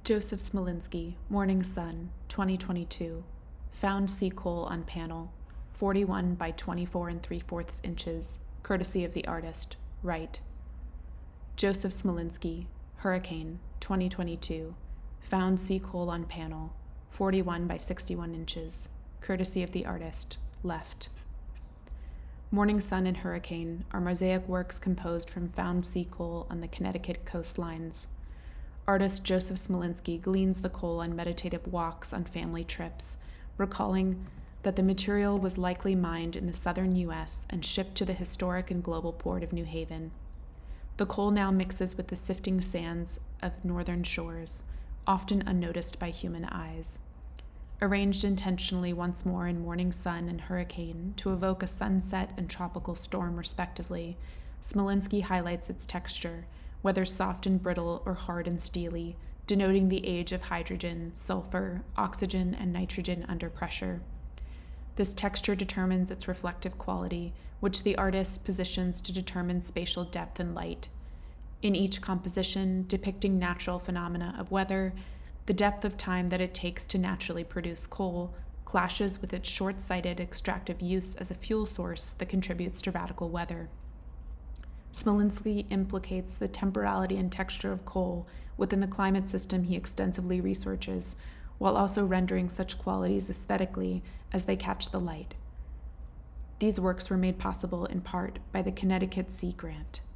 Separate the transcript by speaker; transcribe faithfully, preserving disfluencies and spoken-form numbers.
Speaker 1: Joseph Smolinski, Morning Sun, twenty twenty-two. Found sea coal on panel, forty-one by twenty-four and three-fourths inches, courtesy of the artist, Wright. Joseph Smolinski, Hurricane, twenty twenty-two. Found sea coal on panel, forty-one by sixty-one inches, courtesy of the artist, Left. Morning Sun and Hurricane are mosaic works composed from found sea coal on the Connecticut coastlines. Artist Joseph Smolinski gleans the coal on meditative walks on family trips, recalling that the material was likely mined in the southern U S and shipped to the historic and global port of New Haven. The coal now mixes with the sifting sands of northern shores, often unnoticed by human eyes. Arranged intentionally once more in Morning Sun and Hurricane to evoke a sunset and tropical storm respectively, Smolinski highlights its texture, whether soft and brittle or hard and steely, denoting the age of hydrogen, sulfur, oxygen, and nitrogen under pressure. This texture determines its reflective quality, which the artist positions to determine spatial depth and light. In each composition, depicting natural phenomena of weather, the depth of time that it takes to naturally produce coal clashes with its short-sighted extractive use as a fuel source that contributes to radical weather. Smolinski implicates the temporality and texture of coal within the climate system he extensively researches, while also rendering such qualities aesthetically as they catch the light. These works were made possible in part by the Connecticut Sea Grant.